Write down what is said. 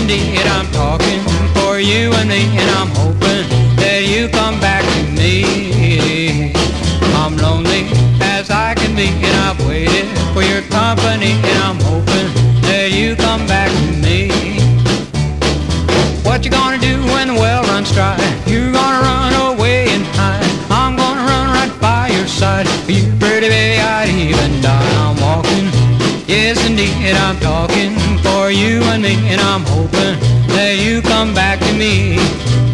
indeed, I'm talking for you and me, and I'm hoping that you come back to me. I'm lonely as I can be, and I've waited for your company, and I'm hoping that you come back to me. What you gonna do when the well runs dry? You're gonna run away and hide. I'm gonna run right by your side. For you, pretty baby, I'd even die. I'm walking, yes indeed, I'm talking for you and me, and I'm hoping that you come back to me.